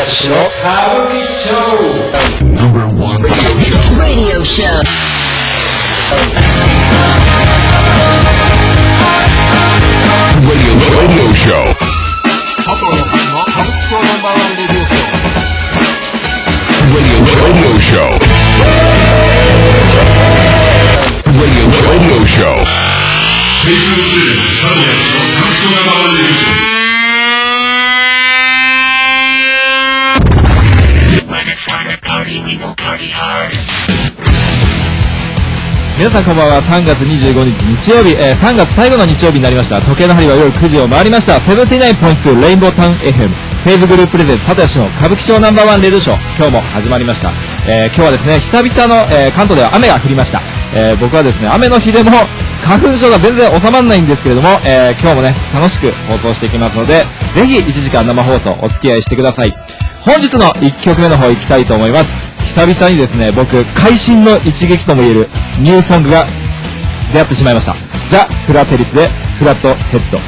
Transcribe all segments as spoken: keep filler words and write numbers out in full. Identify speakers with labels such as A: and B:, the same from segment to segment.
A: しの歌舞伎町
B: Number one radio show Radio show Radio show
C: あとの歌舞伎町ナンバーワンレディオショー
B: Radio show Radio show Radio show Radio show
D: When it's time to party, we will party hard.
E: 皆さんこんばんは。さんがつにじゅうごにち日曜日、えー、さんがつ最後の日曜日になりました。時計の針は夜くじを回りました。セブンティナインポイントツー レインボータウン エフエム フェイズグループプレゼンツ佐藤氏の歌舞伎町ナンバーワンレディオショー、今日も始まりました。えー、今日はですね、久々の、えー、関東では雨が降りました。えー、僕はですね、雨の日でも花粉症が全然収まらないんですけれども、えー、今日もね楽しく放送していきますので、ぜひいちじかん生放送お付き合いしてください。本日のいっきょくめの方行きたいと思います。久々にですね、僕会心の一撃とも言えるニューソングが出会ってしまいました。ザ・フラテリスでフラットヘッド。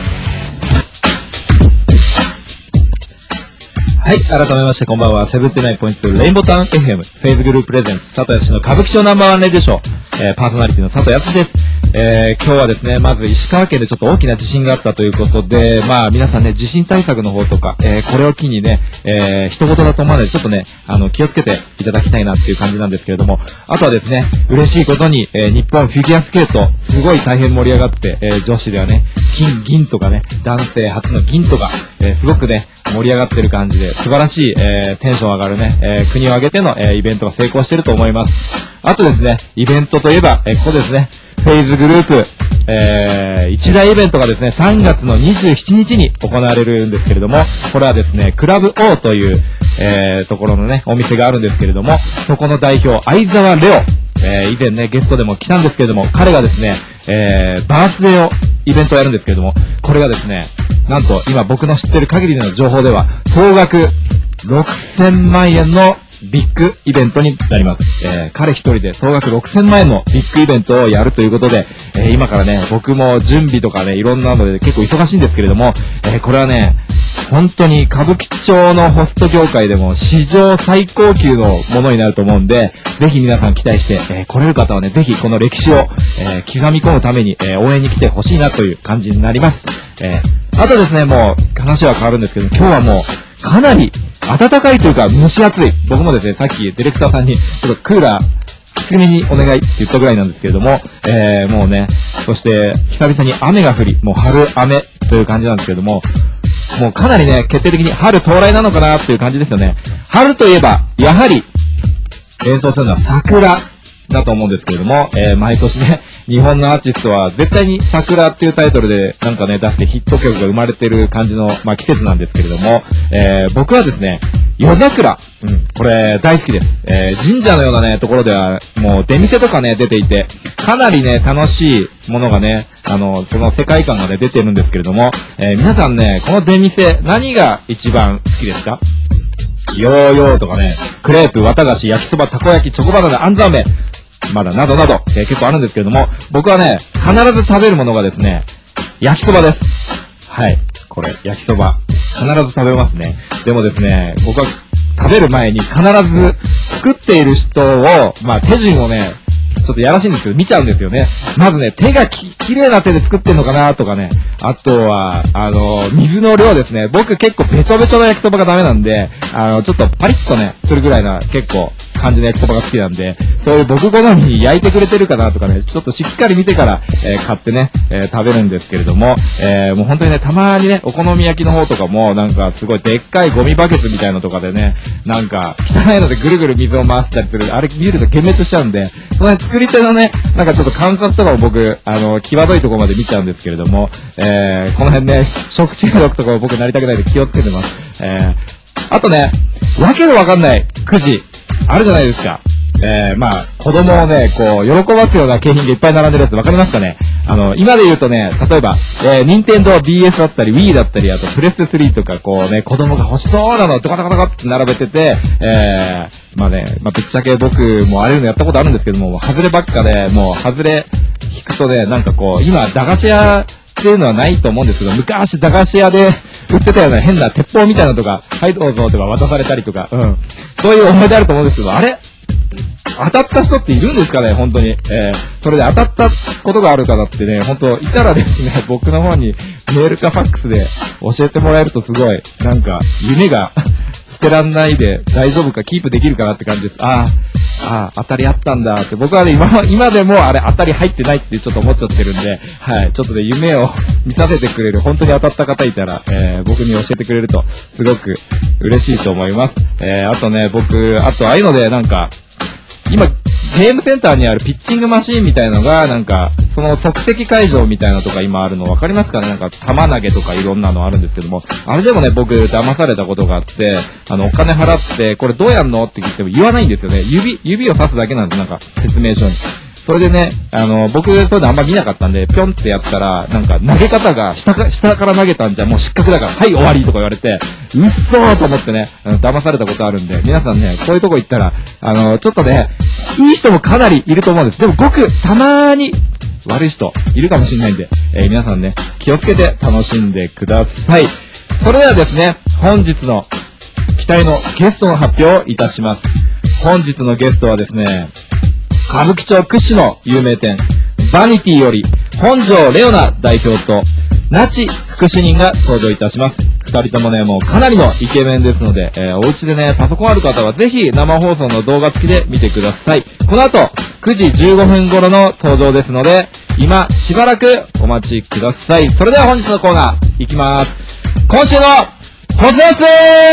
E: はい、改めましてこんばんは。セブンティナインポイントツー レインボータウン エフエム フェイズグループプレゼンツ佐藤康の歌舞伎町ナンバーワンレディオショー、えー、パーソナリティの佐藤康です。えー、今日はですね、まず石川県でちょっと大きな地震があったということで、まあ皆さんね、地震対策の方とか、えー、これを機にね、えー、一言だと思わないでちょっとね、あの、気をつけていただきたいなっていう感じなんですけれども、あとはですね、嬉しいことに、えー、日本フィギュアスケート、すごい大変盛り上がって、えー、女子ではね、金、銀とかね、男性初の銀とか、えー、すごくね、盛り上がってる感じで、素晴らしい、えー、テンション上がるね、えー、国を挙げての、えー、イベントが成功してると思います。あとですね、イベントといえば、えー、ここですね、フェイズグループ、えー、一大イベントがですね、さんがつのにじゅうしちにちに行われるんですけれども、これはですね、クラブ O という、えー、ところのね、お店があるんですけれども、そこの代表、相沢レオ、えー、以前ね、ゲストでも来たんですけれども、彼がですね、えー、バースデーを、イベントをやるんですけれども、これがですね、なんと今僕の知ってる限りの情報では、総額ろくせんまんえんのビッグイベントになります。えー、彼一人で総額ろくせんまんえんのビッグイベントをやるということで、えー、今からね、僕も準備とかね、いろんなので結構忙しいんですけれども、えー、これはね、本当に歌舞伎町のホスト業界でも史上最高級のものになると思うんで、ぜひ皆さん期待して、えー、来れる方はね、ぜひこの歴史を、えー、刻み込むために、えー、応援に来てほしいなという感じになります。えー、あとですね、もう話は変わるんですけど、今日はもうかなり暖かいというか蒸し暑い。僕もですね、さっきディレクターさんにちょっとクーラーきつめにお願いって言ったぐらいなんですけれども、えー、もうね、そして久々に雨が降り、もう春雨という感じなんですけれども、もうかなりね、決定的に春到来なのかなっていう感じですよね。春といえば、やはり、演奏するのは桜だと思うんですけれども、えー、毎年ね、日本のアーティストは絶対に桜っていうタイトルでなんかね、出してヒット曲が生まれてる感じの、まあ、季節なんですけれども、えー、僕はですね、夜桜、うん、これ大好きです。えー、神社のようなね、ところでは、もう出店とかね、出ていて、かなりね、楽しいものがね、あの、その世界観がね、出てるんですけれども、えー、皆さんね、この出店、何が一番好きですか？ヨーヨーとかね、クレープ、綿菓子、焼きそば、たこ焼き、チョコバナナ、あんざんめ、まだなどなど、えー、結構あるんですけれども、僕はね、必ず食べるものがですね、焼きそばです。はい。これ、焼きそば。必ず食べますね。でもですね、僕は食べる前に必ず作っている人を、まあ手順をね、ちょっとやらしいんですけど、見ちゃうんですよね。まずね、手がき、綺麗な手で作ってんのかなとかね。あとは、あの、水の量ですね。僕結構べちょべちょな焼きそばがダメなんで、あの、ちょっとパリッとね、するぐらいな、結構、感じの焼きそばが好きなんで、そういう僕好みに焼いてくれてるかなとかね、ちょっとしっかり見てから、えー、買ってね、えー、食べるんですけれども、えー、もう本当にね、たまにね、お好み焼きの方とかも、なんかすごいでっかいゴミバケツみたいなのとかでね、なんか汚いのでぐるぐる水を回したりする、あれ見ると幻滅しちゃうんで、そのね、作り手のね、なんかちょっと観察とかを僕、あの、際どいところまで見ちゃうんですけれども、えー、この辺ね、食中毒とかを僕なりたくないんで気をつけてます。えー、あとね、わけのわかんないくじ、あるじゃないですか。えー、まあ、子供をね、こう、喜ばすような景品がいっぱい並んでるやつわかりますかね？あの、今で言うとね、例えば、えー、ニンテンドー ディーエス だったり、Wii だったり、あと、プレステスリーとか、こうね、子供が欲しそうなのをドカドカドカって並べてて、えー、まあね、まあ、ぶっちゃけ僕もあれいうのやったことあるんですけども、外ればっかで、もう、外れ引くとね、なんかこう、今、駄菓子屋っていうのはないと思うんですけど、昔駄菓子屋で売ってたような変な鉄砲みたいなのとか、はいどうぞとか渡されたりとか、うん。そういう思い出あると思うんですけど、あれ当たった人っているんですかね、本当に。えー、それで当たったことがある方ってね、本当いたらですね、僕の方にメールかファックスで教えてもらえるとすごい、なんか、夢が捨てらんないで大丈夫か、キープできるかなって感じです。ああ、ああ、当たりあったんだって、僕はね、今、今でもあれ当たり入ってないってちょっと思っちゃってるんで、はい、ちょっとね、夢を見させてくれる、本当に当たった方いたら、えー、僕に教えてくれると、すごく嬉しいと思います。えー、あとね、僕、あとああいうので、なんか、今、ゲームセンターにあるピッチングマシーンみたいのが、なんか、その即席会場みたいなのとか今あるの分かりますかね、なんか、玉投げとかいろんなのあるんですけども、あれでもね、僕、騙されたことがあって、あの、お金払って、これどうやんのって聞いても言わないんですよね。指、指を指すだけなんです、なんか、説明書に。それでね、あの、僕、そういうのあんま見なかったんで、ぴょんってやったら、なんか、投げ方が、下か、下から投げたんじゃ、もう失格だから、はい、終わりとか言われて、うっそーと思ってね、あの、騙されたことあるんで、皆さんね、こういうとこ行ったら、あの、ちょっとね、いい人もかなりいると思うんです。でも、ごく、たまーに、悪い人、いるかもしれないんで、えー、皆さんね、気をつけて楽しんでください。それではですね、本日の、期待のゲストの発表をいたします。本日のゲストはですね、歌舞伎町屈指の有名店、バニティより、本庄レオナ代表と、ナチ副主任が登場いたします。二人ともね、もうかなりのイケメンですので、えー、お家でね、パソコンある方はぜひ生放送の動画付きで見てください。この後、くじじゅうごふん頃の登場ですので、今、しばらくお待ちください。それでは本日のコーナー、いきます。今週の、ホスホス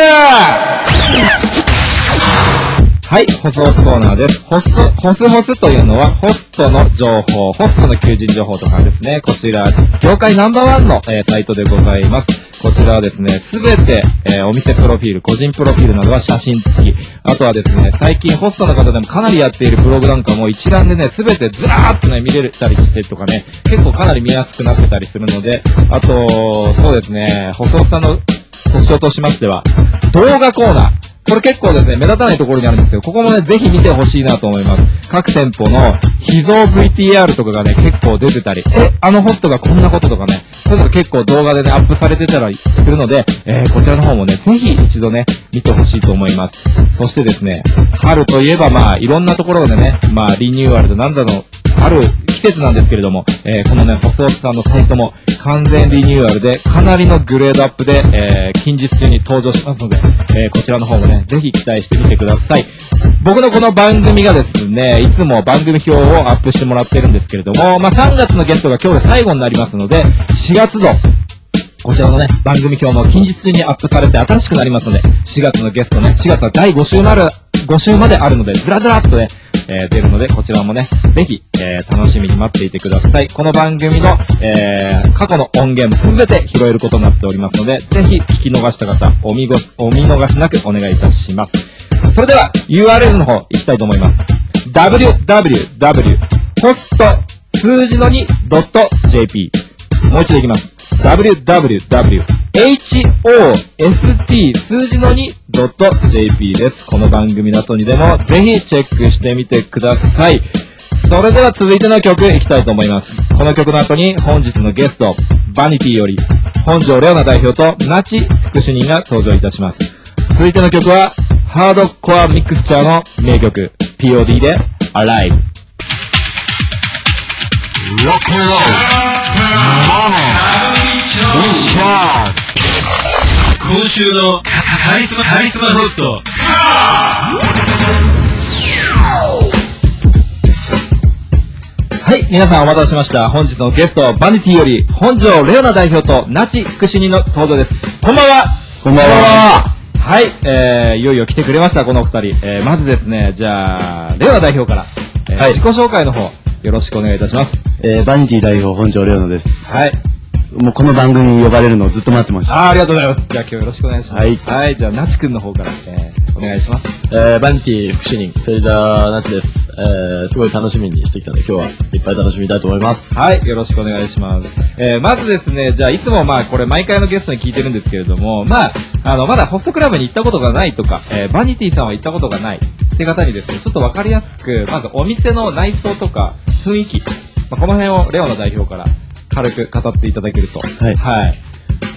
E: はい、ホスホスコーナーです。ホス、ホスホスというのは、ホストの情報、ホストの求人情報とかですね。こちら、業界ナンバーワンの、えー、サイトでございます。こちらはですね、すべて、えー、お店プロフィール、個人プロフィールなどは写真付き。あとはですね、最近ホストの方でもかなりやっているブログなんかも一覧でね、すべてずらーっとね、見れたりしてとかね、結構かなり見やすくなってたりするので、あと、そうですね、ホスホスさんの特徴としましては、動画コーナー。これ結構ですね、目立たないところにあるんですけど、ここもね、ぜひ見てほしいなと思います。各店舗の秘蔵 ブイティーアール とかがね、結構出てたり、え、あのホストがこんなこととかね、そういうのが結構動画でね、アップされてたりするので、えー、こちらの方もね、ぜひ一度ね、見てほしいと思います。そしてですね、春といえばまあ、いろんなところでね、まあ、リニューアルでなんだの、ある季節なんですけれども、えー、このね、ホスホスさんのサイトも完全リニューアルで、かなりのグレードアップで、えー、近日中に登場しますので、えー、こちらの方もね、ぜひ期待してみてください。僕のこの番組がですね、いつも番組表をアップしてもらってるんですけれども、まあ、さんがつのゲストが今日で最後になりますので、しがつ度、こちらのね、番組表も近日中にアップされて新しくなりますので、しがつのゲストね、しがつはだいご週まで、ご週まであるので、ずらずらっとね、えー、出るので、こちらもね、ぜひ、えー、楽しみに待っていてください。この番組の、えー、過去の音源もすべて拾えることになっておりますので、ぜひ聞き逃した方、お見ご、お見逃しなくお願いいたします。それでは、ユーアールエル の方、行きたいと思います。ダブリューダブリューダブリュー ホスト数字の にドットジェーピー もう一度いきます。ダブリューダブリューダブリュー ホスト 数字の にドットジェーピー です。この番組の後にでもぜひチェックしてみてください。それでは続いての曲いきたいと思います。この曲の後に本日のゲスト、バニティより本庄レオナ代表とナチ副主任が登場いたします。続いての曲はハードコアミクスチャーの名曲 ピーオーディー で Alive。
C: ロックンロール
A: 今週のカリスマカリスマホスト、
E: はい、皆さんお待たせしました。本日のゲスト、バニティより本庄レオナ代表とナチ副主任の登場です。こんばんは。
F: こんばんは。
E: はい、えー、いよいよ来てくれました、このお二人。えー、まずですね、じゃあレオナ代表から、えーはい、自己紹介の方よろしくお願いいたします。
F: えー、バニティ代表本庄レオナです。
E: はい。
F: もうこの番組に呼ばれるのをずっと待ってました。
E: あー、ありがとうございます。じゃあ今日よろしくお願いします。
F: はい。
E: はい、じゃあナチ君の方から、えー、お願いします。
G: えー、バニティ副主任、セリダーナチです。えー、すごい楽しみにしてきたので、今日はいっぱい楽しみたいと思います。
E: はい、よろしくお願いします。えー、まずですね、じゃあいつもまあこれ毎回のゲストに聞いてるんですけれども、まあ、あの、まだホストクラブに行ったことがないとか、えー、バニティさんは行ったことがないって方にですね、ちょっとわかりやすく、まずお店の内装とか雰囲気、まあ、この辺をレオナ代表から軽く語っていただけると。
F: はい。
E: はい。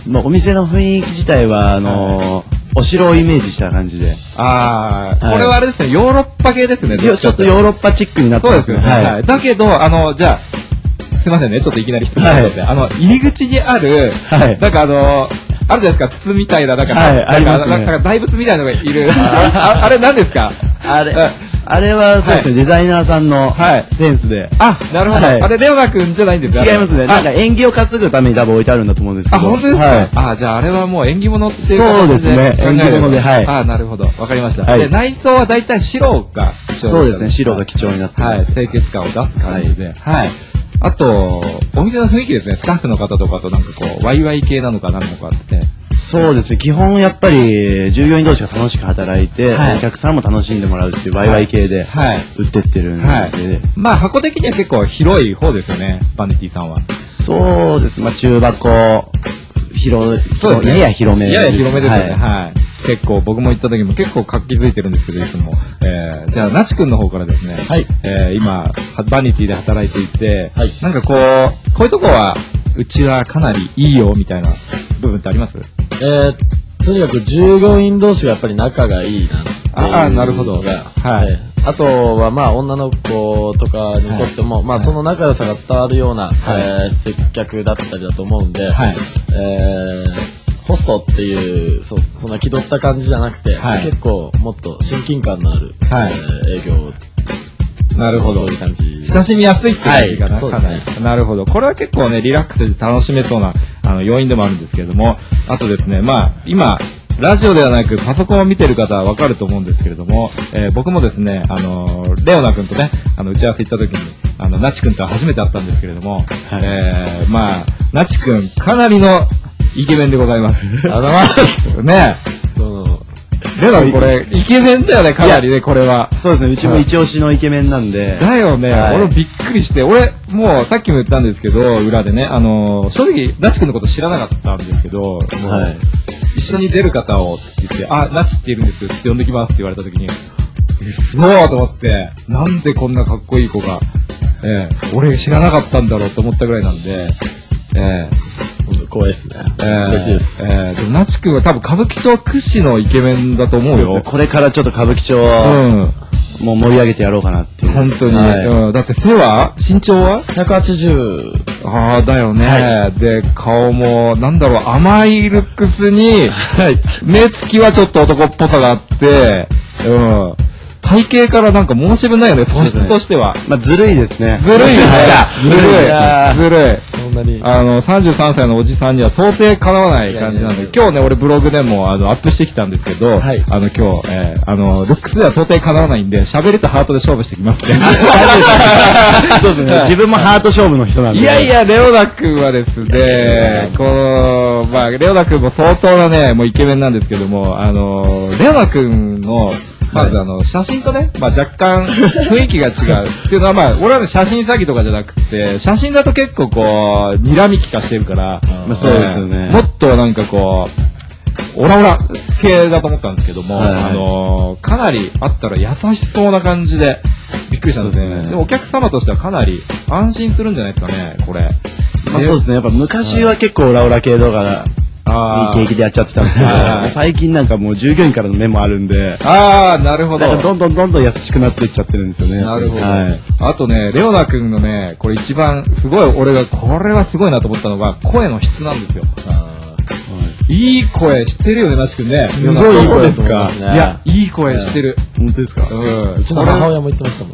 F: まあ、お店の雰囲気自体は、あのー、お城をイメージした感じで。
E: ああ、
F: はい
E: これはあれですね、ヨーロッパ系ですね。
F: いやちょっとヨーロッパチックになってまね。
E: そうですすよね。はい。だけど、あの、じゃあ、すいませんね、ちょっといきなり質問なんで、
F: はい
E: あの、入り口にある、
F: はい
E: なんかあの、あるじゃないですか、筒みたいな、なんか、
F: はい
E: なんか
F: ありますね
E: なんか大仏みたいなのがいる。あああれ何ですか？
F: あれ
E: あ、
F: あれはそうですね、デザイナーさんの
E: はい
F: センスで。
E: あ、なるほど。
F: はい
E: あれ、レオナ君じゃないんですよ。
F: 違いますね。
E: あ
F: なんか縁起を担ぐために多分置いてあるんだと思うんですけ
E: あ、
F: ど。
E: 本当ですか、
F: はい。
E: あ、じゃああれはもう縁起物っていう
F: そうですね
E: 形考えれば
F: 縁起物ではい
E: あ、なるほど。わかりました。
F: はい
E: で、内装は大体白が基調
F: そうですね、白が基調になって
E: はい、
F: ます。
E: 清潔感を出す感じで。はい。あと、お店の雰囲気ですね。スタッフの方とかとなんかこう、ワイワイ系なのか何なのかって。
F: そうですね、基本やっぱり従業員同士が楽しく働いて、
E: はい
F: お客さんも楽しんでもらうっていうワイワイ系で
E: はい。
F: 売ってってるんで、
E: はい。まあ、箱的には結構広い方ですよね。バニティさんは。
F: そうです、まあ中箱、広、
E: そうですね。
F: やや広め。
E: やや広めですよね。
F: はい
E: はい。結構、僕も行った時も結構活気づいてるんですけど、いつも。えー、じゃあ、なちくんの方からですね。
G: はい。
E: えー、今、バニティで働いていて、
G: はい
E: なんかこう、こういうとこは、うちはかなりいいよ、みたいな部分ってあります
G: えー、とにかく従業員同士がやっぱり仲がいいなっていうのが。
E: ああなるほどはい
G: えーあとはまあ女の子とかにとっても、まあその仲良さが伝わるような、
E: はい
G: えー接客だったりだと思うんで、
E: はい
G: えーホストっていうそそんな気取った感じじゃなくて、
E: はい
G: 結構もっと親近感のある、
E: はい
G: えー営業
E: なるほど
G: そういう感じ。
E: 親しみやすいって感じがな、
G: はいそう
E: かな
G: ですね
E: り。なるほど。これは結構ね、リラックスして楽しめそうな、あの、要因でもあるんですけれども、あとですね、まあ、今、ラジオではなくパソコンを見てる方はわかると思うんですけれども、えー僕もですね、あのーレオナ君とね、あの、打ち合わせ行った時に、あの、ナチ君とは初めて会ったんですけれども、えーまあ、ナチ君、かなりのイケメンでございます。
G: ありがとうございます。
E: ねレオナ君これ、イケメンだよね、かなりね、これは。
F: そうですね、うちも一押しのイケメンなんで。
E: だよね、
F: はい
E: 俺びっくりして、俺、もうさっきも言ったんですけど、裏でね、あのー正直、ナチ君のこと知らなかったんですけど、もう
F: はい
E: 一緒に出る方をって言って、あ、ナチっているんですよ、ちょっと呼んできますって言われた時に、そうと思って、なんでこんなかっこいい子が、ええ俺知らなかったんだろうと思ったぐらいなんで、え
G: 本当光栄ですね。
E: えええ
G: 嬉しいです。
E: ええでもナチ君は多分歌舞伎町屈指のイケメンだと思うよ。
F: そうですね、これからちょっと歌舞伎町を、
E: うん。
F: もう盛り上げてやろうかなっていう。
E: 本当に。
F: はい
E: うん。だって背は身長は
G: ひゃくはちじゅう、
E: ああ、だよね、で、顔も、なんだろう、甘いルックスに、目つきはちょっと男っぽさがあって、うん。体型からなんか申し分ないよね、素質としては。
F: まあ、ずるいですね。
E: ずるいね。ずる
F: いや
E: い。ずるい。
G: そんなに。
E: あの、さんじゅうさんさいのおじさんには到底かなわない感じなんで、今日ね、俺ブログでも、あの、アップしてきたんですけど、
G: はい
E: あの、今日、えーあの、ルックスでは到底かなわないんで、喋りとハートで勝負してきますね。
F: そうですね。自分もハート勝負の人なんで。
E: いやいや、レオナ君はですね、この、まあ、レオナ君も相当なね、もうイケメンなんですけども、あの、レオナ君の、まずあの、写真とね、まあ若干雰囲気が違う。っていうのはまあ、俺はね、写真詐欺とかじゃなくて、写真だと結構こう、睨み利かしてるから、
F: まあそうですよね
E: えーもっとなんかこう、オラオラ系だと思ったんですけども、
F: はいはい
E: あのーかなりあったら優しそうな感じで、びっくりしたんですね。
F: そうですね
E: でもお客様としてはかなり安心するんじゃないですかね、これ。
F: まあそうですね。やっぱ昔は結構オラオラ系動画が
E: あー
F: いい景気でやっちゃってたんですけど
E: はい、
F: 最近なんかもう従業員からの目もあるんで、
E: あー、なるほど。
F: なんかどんどんどんどん優しくなっていっちゃってるんですよね。
E: なるほど。
F: はい。
E: あとね、レオナ君のね、これ一番すごい、俺がこれはすごいなと思ったのが、声の質なんですよ。いい声してるよね、なちくんね。
F: すごいいい声ですか
G: そうですね
E: いや、いい声してる。
F: 本当ですか？
E: うん。
G: うちの母親も言ってましたもん。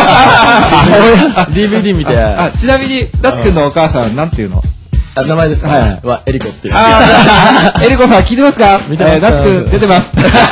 G: ディーブイディー 見て、
E: あ、あちなみに、なちくんのお母さん、なんていうの
G: あ名前ですか、
E: はい
G: は、エリコっていう。
E: あー、エリコさん聞いてますか？
G: 見てます
E: えーなちくん出てます。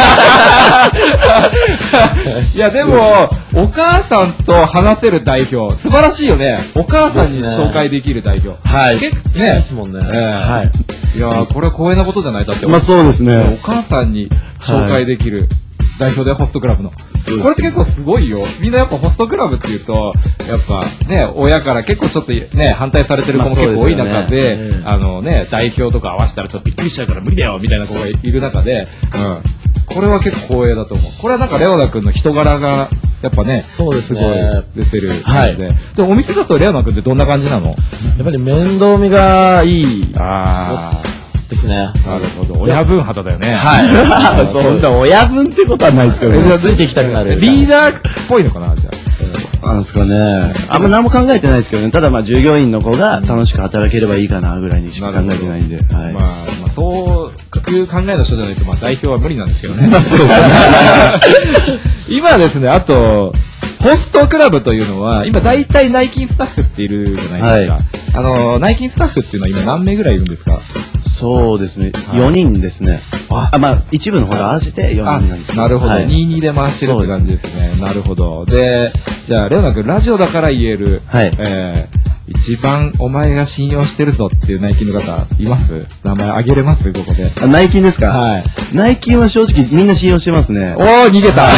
E: いや、でも、お母さんと話せる代表、素晴らしいよね。お母さんに紹介できる代表。
G: はい。
E: 結構
G: ね。ですもんね。
E: ええ
G: はい。
E: いやー、これは光栄なことじゃないだって。
F: まあそうです
E: お
F: ね。
E: 母さんに紹介できる代表でホストクラブの。
F: そうです
E: これって結構すごいよ。みんなやっぱホストクラブっていうと、やっぱね、親から結構ちょっとね、反対されてる子も結構多い中で、あのね、代表とか合わせたらちょっとびっくりしちゃうから無理だよみたいな子がいる中で、うん。これは結構光栄だと思う。これはなんかレオナ君の人柄が、やっぱね、
G: そうですね
E: すごい出てる
G: はい
E: 感じで。でもお店だとレオナ君ってどんな感じなの？
G: やっぱり面倒見がいい。
E: あ
G: ですね。
E: なるほど。親分肌だよね。
G: はい。
F: そんな親分ってことはないですけどね。
G: ついていきたくなる。
E: リーダーっぽいのかな、じゃあ。
F: なんですかね。あんま何も考えてないですけどね。ただまあ従業員の子が楽しく働ければいいかなぐらいにしか考えてないんで。はい。
E: まあ、まあ、そういう考えの人じゃないと、まあ代表は無理なんですけどね。そうですね。今ですね、あと、ホストクラブというのは、今大体内勤スタッフっているじゃないですか。はい、あの、内勤スタッフっていうのは今何名ぐらいいるんですか？
F: そうですね。よにんですね。あ、あまあ、一部の方で合わせてよにんなんですけど。
E: なるほど。
F: はい、
E: にたいにで回してるって感じですね。なるほど。で、じゃあ、レオナ君、ラジオだから言える、
F: はい、
E: えー、一番お前が信用してるぞっていう内勤の方、います？名前あげれます？ここで。
F: あ、内勤ですか？
E: はい。
F: 内勤は正直みんな信用してますね。
E: おー、逃げた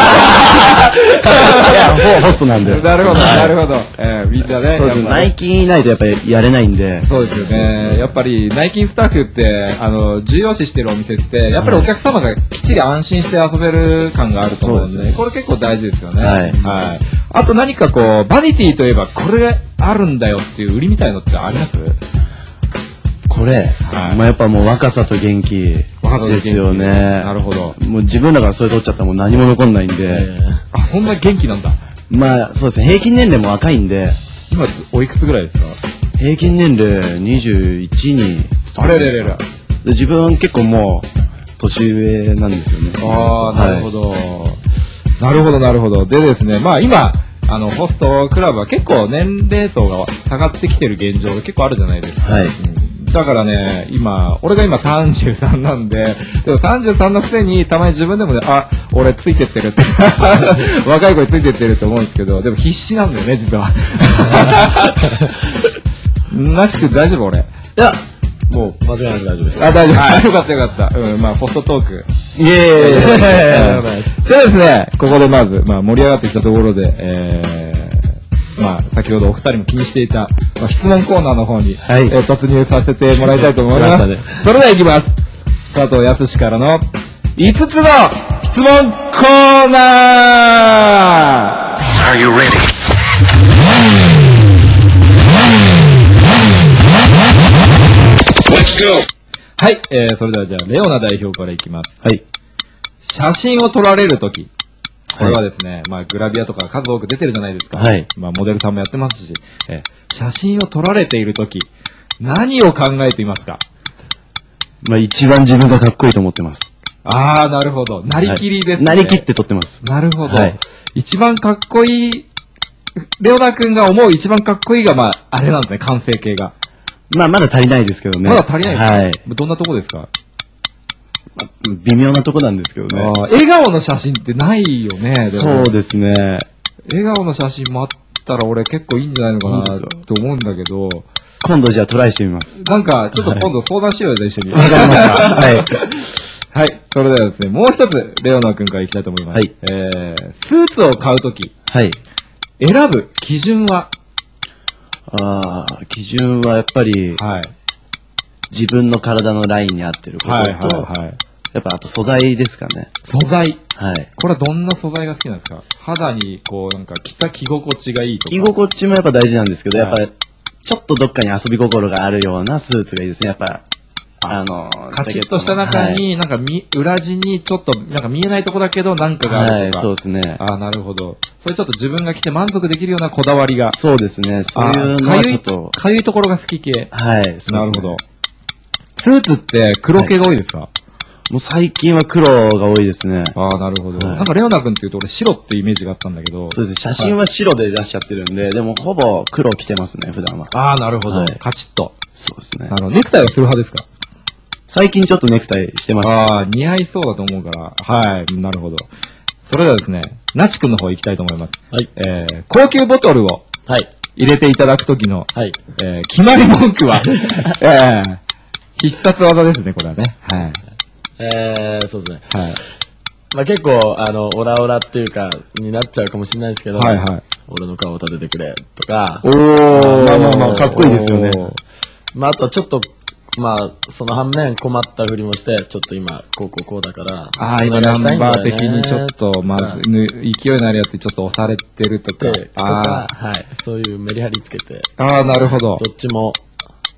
F: いや、ホストなんで。
E: なるほど、なるほど。えー、みんなね。
F: そうですね。内勤いないとやっぱりやれないんで。
E: そうですよね。やっぱり内勤スタッフって、あの、重要視してるお店って、やっぱりお客様がきっちり安心して遊べる感があると思うんで、これ結構大事ですよね。
F: はい。
E: はい。あと何かこう、バニティといえばこれあるんだよっていう売りみたいのってあります？
F: これ、はい、まあやっぱもう若さと元気ですよね。
E: なるほど。
F: もう自分らがそれ取っちゃったらもう何も残んないんで。
E: あ、そんな元気なんだ。
F: まあそうですね。平均年齢も若いんで。
E: 今おいくつぐらいですか？
F: 平均年齢にじゅういちに。
E: あれれれれ。
F: で自分結構もう年上なんですよね。
E: ああ、なるほど。なるほど、なるほど。でですね、まあ今、あの、ホストクラブは結構年齢層が下がってきてる現状が結構あるじゃないですか。
F: はい。
E: うん、だからね、今、俺が今さんじゅうさんなんで、でもさんじゅうさんのくせにたまに自分でもね、あ、俺ついてってるって、若い子についてってるって思うんですけど、でも必死なんだよね、実は。なちくん大丈夫俺。い
G: や、もう間違いなく大丈夫です。
E: あ、大丈夫。はい、よかったよかった。うん、まあ、ホストトーク。
F: イエーイ
E: じゃあですね、ここでまず、まあ、盛り上がってきたところで、えー、まあ、先ほどお二人も気にしていた、まあ、質問コーナーの方に、はい、えー、突入させてもらいたいと思います。ね、それでは行きます。佐藤康からのいつつの質問コーナー
B: Are you ready? Let's go!
E: はい、えー、それではじゃあ、レオナ代表からいきます。
F: はい。
E: 写真を撮られるとき、これはですね、はい、まあ、グラビアとか数多く出てるじゃないですか。
F: はい。
E: まあ、モデルさんもやってますし、えー、写真を撮られているとき、何を考えていますか？
F: まあ、一番自分がかっこいいと思ってます。
E: あー、なるほど。なりきりですね。
F: なりきって撮ってます。
E: なるほど。
F: はい、
E: 一番かっこいい、レオナ君が思う一番かっこいいが、まあ、あれなんですね、完成形が。
F: まあ、まだ足りないですけどね。
E: まだ足りないですか？
F: はい。
E: どんなとこですか？
F: 微妙なとこなんですけどね。
E: あ、笑顔の写真ってないよね。でも
F: そうですね。
E: 笑顔の写真もあったら俺結構いいんじゃないのかなと思うんだけど。
F: 今度じゃあトライしてみます。
E: なんか、ちょっと今度相談しようよ、一緒に。
F: わかりました。はい。
E: はい。それではですね、もう一つ、レオナ君からいきたいと思います。はい。えー、スーツを買うとき。
F: はい。
E: 選ぶ基準は？
F: ああ、基準はやっぱり、はい。自分の体のラインに合ってることと、はいはいはい、やっぱあと素材ですかね。
E: 素材。
F: はい。
E: これはどんな素材が好きなんですか？肌にこうなんか着た着心地がいいとか。
F: 着心地もやっぱ大事なんですけど、はい、やっぱちょっとどっかに遊び心があるようなスーツがいいですね。やっぱあの
E: カチッとした中に、はい、なんかみ裏地にちょっとなんか見えないとこだけどなんかがあるとか。はい、
F: そうですね。
E: ああ、なるほど。それちょっと自分が着て満足できるようなこだわりが。
F: そうですね。そういうのはちょっと
E: かゆいところが好き系。
F: はい。そうですね、
E: なるほど。スーツって黒系が多いですか？はい、
F: もう最近は黒が多いですね。
E: ああ、なるほど。はい、なんかレオナ君って言うと俺白ってイメージがあったんだけど。
F: そうですね。写真は白で出しちゃってるんで、はい、でもほぼ黒着てますね、普段は。
E: ああ、なるほど、はい。カチッと。
F: そうですね。
E: あの、ネクタイはする派ですか？
F: 最近ちょっとネクタイしてます。
E: ああ、似合いそうだと思うから。はい、なるほど。それではですね、なちくんの方行きたいと思います。はい。えー、高級ボトルを。はい。入れていただくときの。はい。えー、決まり文句は。えー、必殺技ですね、これはね。はい。
G: えー、そうですね。はい。まあ結構、あの、オラオラっていうか、になっちゃうかもしれないですけど。はいはい。俺の顔を立ててくれ、とか。
F: おー、まあまあまあ、かっこいいですよね。
G: まああとはちょっと、まあ、その反面困ったふりもして、ちょっと今、こうこうこうだから。
E: ああ、今ナンバー的にちょっと、まあ、勢いのあるやつにちょっと押されてるとか。
G: とか、はい。そういうメリハリつけて。
E: ああ、なるほど。
G: どっちも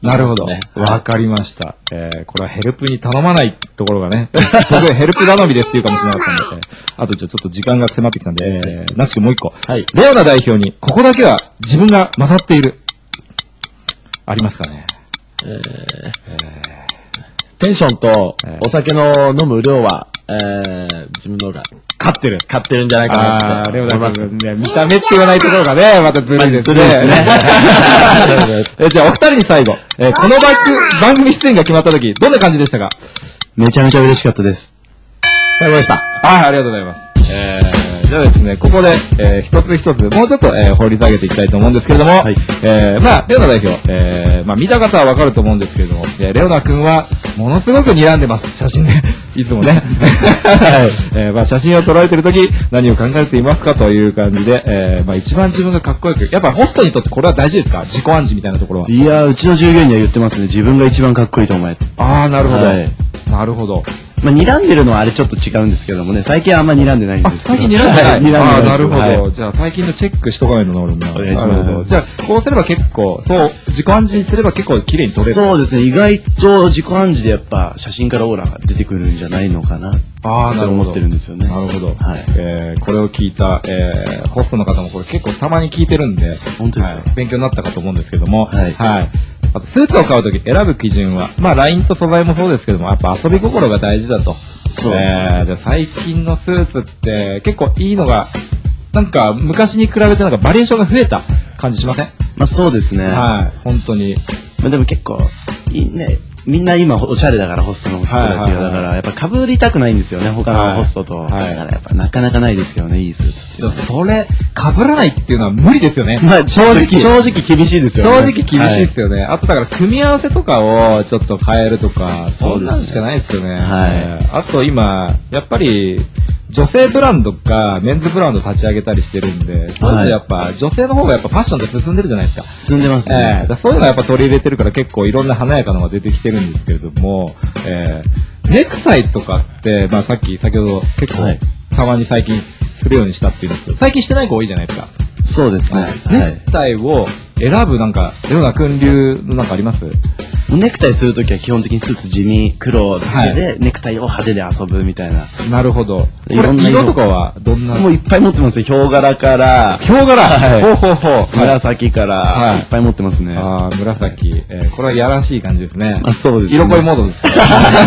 E: なるほど。わかりました。えー、これはヘルプに頼まないところがね、僕ヘルプ頼みですっていうかもしれなかったんで、あとじゃあちょっと時間が迫ってきたんで、えー、なしくもう一個。はい。レオナ代表に、ここだけは自分が勝っている。ありますかね。えー、えー、
G: テンションとお酒の飲む量は、えー、自分の方が
E: 勝ってる。
G: 勝ってるんじゃないかなって思います。
E: レオナ君、見た目って言わないところがね、またずるいですね。まあ、ずるいですね。えじゃあお二人に最後、えー、このバック番組出演が決まった時、どんな感じでしたか？
F: めちゃめちゃ嬉しかったです。
G: 最後でした。
E: はい、ありがとうございます。えー、じゃあですね、ここで、えー、一つ一つ、もうちょっと、えー、掘り下げていきたいと思うんですけれども、はい、えー、まあ、レオナ代表、えー、まあ、見た方はわかると思うんですけれども、えー、レオナ君は、ものすごく睨んでます。写真で。いつもね。はい。えー、まあ、写真を撮られてるとき、何を考えていますかという感じで、えー、まあ、一番自分がかっこよく、やっぱホストにとってこれは大事ですか？自己暗示みたいなところは。
F: いやー、うちの従業員には言ってますね。自分が一番かっこいいと思え。
E: あー、なるほど。はい、なるほど。
F: まあ、睨んでるのはあれちょっと違うんですけどもね、最近はあんま睨んでないんですけど。
E: 最近睨んでない、睨んでない。ああ、なるほど、
F: はい。
E: じゃあ最近のチェックしとかないとなるんだ。
F: お願いします。
E: じゃあ、こうすれば結構、そう、自己暗示すれば結構綺麗に撮れる。
F: そうですね、意外と自己暗示でやっぱ写真からオーラが出てくるんじゃないのかな。ああ、なるほど。思ってるんですよね。
E: なるほど。はい。えー、これを聞いた、えー、ホストの方もこれ結構たまに聞いてるんで、
F: 本当ですか、
E: はい、勉強になったかと思うんですけども、はい。はい。あと、スーツを買うとき選ぶ基準は、まあ、ラインと素材もそうですけども、やっぱ遊び心が大事だと。そうですね。えー、で最近のスーツって結構いいのが、なんか昔に比べてなんかバリエーションが増えた感じしません？
F: まあそうですね。
E: はい。本当に。
F: まあでも結構、いいね。みんな今おしゃれだからホストの人たちが、だからやっぱ被りたくないんですよね、他のホストと。はい、だからやっぱなかなかないですけどね、いいスーツって。
E: それ、被らないっていうのは無理ですよね。
F: まあ正直、正直厳しいですよね。
E: 正直厳しいですよね。はい、あとだから組み合わせとかをちょっと変えるとか、そんなのしかないですよね。はい。あと今、やっぱり、女性ブランドかメンズブランド立ち上げたりしてるんで、そういうのやっぱ女性の方がやっぱファッションで進んでるじゃないですか。
F: 進んでますね。
E: えー、だそういうのはやっぱ取り入れてるから結構いろんな華やかなのが出てきてるんですけれども、えー、ネクタイとかって、まあさっき先ほど結構、はい、たまに最近するようにしたっていうんですけど、最近してない子多いじゃないですか。
F: そうですね。はい、
E: ネクタイを選ぶなんか、レオナ君流のなんかあります？
F: ネクタイするときは基本的にスーツ地味黒で、はい、ネクタイを派手で遊ぶみたいな。
E: なるほど。いろんな色とかはどんな？
F: もういっぱい持ってますよ。ヒョウ柄から。
E: ヒョウ柄、はい、ほうほうほう。
F: 紫から、はい、いっぱい持ってますね。
E: ああ、紫。えー、これはやらしい感じですね。
F: あ、そうです、
E: ね。色恋モードですね。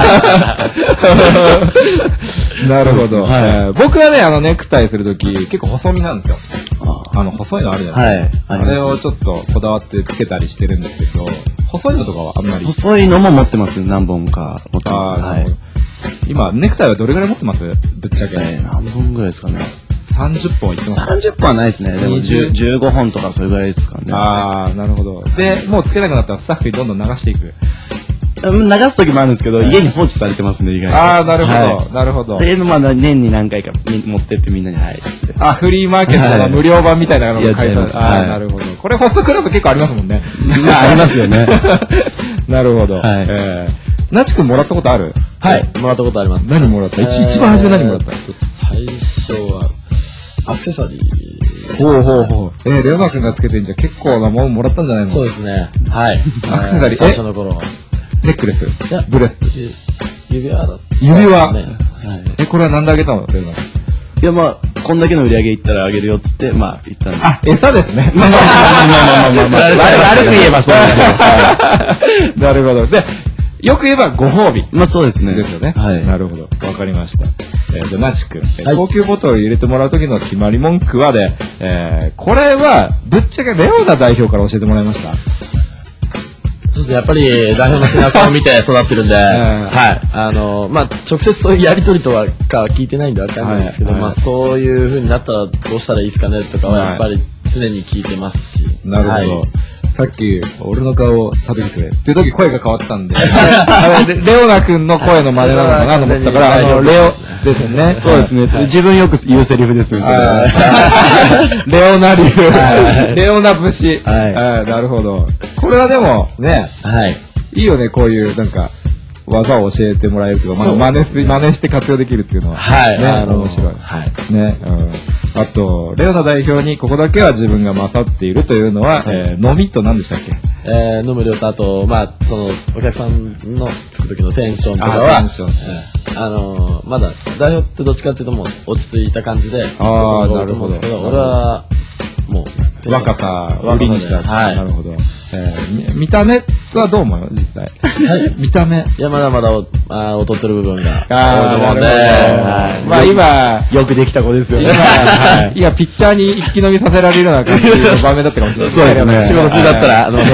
E: なるほど、はい、えー。僕はね、あの、ネクタイするとき結構細身なんですよ。あの、細いのあるじゃないですか。はい。あれをちょっとこだわってつけたりしてるんですけど、細いのとかはあんまり。
F: 細いのも持ってます。何本か持ってます。はい。
E: 今、ネクタイはどれぐらい持ってます？ぶっちゃけ。
F: 何本ぐらいですかね。
E: さんじゅっぽんいってます。
F: さんじゅっぽんはないですね。でもじゅう、じゅうごほんとかそれぐらいですかね。
E: ああ、なるほど。で、もうつけなくなったらスタッフにどんどん流していく。
F: 流す時もあるんですけど、家に放置されてますね、意外と。
E: ああ、なるほど、はい、なるほど。
F: っていうのも、年に何回か持ってってみんなに、はい。
E: あ、フリーマーケットの無料版みたいなのが書いてます。ああ、なるほど。これホストクラブ結構ありますもんね。
F: ありますよね。
E: なるほど。はい。えー、なちくんもらったことある？
G: はい、もらったことあります。
E: 何もらった？一一番初め何もらった？
G: 最初は、アクセサリー。
E: ほうほうほう。えー、レオナ君がつけてんじゃ結構なもんもらったんじゃないの？
G: そうですね。はい。
E: アクセサリー。
G: 最初の頃は。
E: ネックレス？いや、ブレス？
G: 指輪だった。
E: 指輪？え、これはなんであげたの？レオナ君。
F: いや、まあ、こんだけの売り上げいったらあげるよっつって、まあ、言ったんで。
E: あ、餌ですね。まあまあまあまあまあまあ。
F: 悪く言えばそう
E: ですね。なるほど。で、よく言えばご褒美。
F: まあそうですね。
E: ですよね。はい。なるほど。わかりました。えー、じゃあ、なちくん。高級ボトルを入れてもらう時の決まり文句はで、えー、これは、ぶっちゃけレオナ代表から教えてもらいました。
G: そうですね、やっぱり代表の背中を見て育ってるんで、はい。あの、まあ、直接そういうやりとりとはか聞いてないんでわかんないんですけど、はい、まあ、そういう風になったらどうしたらいいですかねとかはやっぱり常に聞いてますし。
E: なるほど。はい、さっき、俺の顔を食べてくれっていう時声が変わったんで、レオナ君の声の真似なのかなと思ったから、あの、レオ、ですよね。
F: そうですね。自分よく言うセリフですね。
E: レオナ流。レオナ節。はい。なるほど。これはでも、ね。はい。いいよね、こういう、なんか、技を教えてもらえるとか、真似して、真似して活用できるっていうのは。はい。ね、面白い。はい。ね。 あと、レオナ代表にここだけは自分が勝っているというのは、えー、飲みと何でしたっけ？
G: えー、飲む量と、あと、まあ、その、お客さんのつく時のテンションとかは、
E: あ、テンション、
G: えー、あのー、まだ、代表ってどっちかっていうともう落ち着いた感じで、
E: ああ、なるほど。
G: 俺は、もう、
E: 若さを売りにした。
G: はい。
E: なるほど。えー、見た目はどう思うの実際。
G: はい。
E: 見た目。
G: いや、まだまだお、あ劣ってる部分が。
E: ああ、なるほど。
G: はい。
E: まあ今、
F: よくできた子ですよね。
E: 今、今ピッチャーに一気飲みさせられるような感じの場面だったかもしれない。
F: そうですね。
G: 仕事中だったら、あの、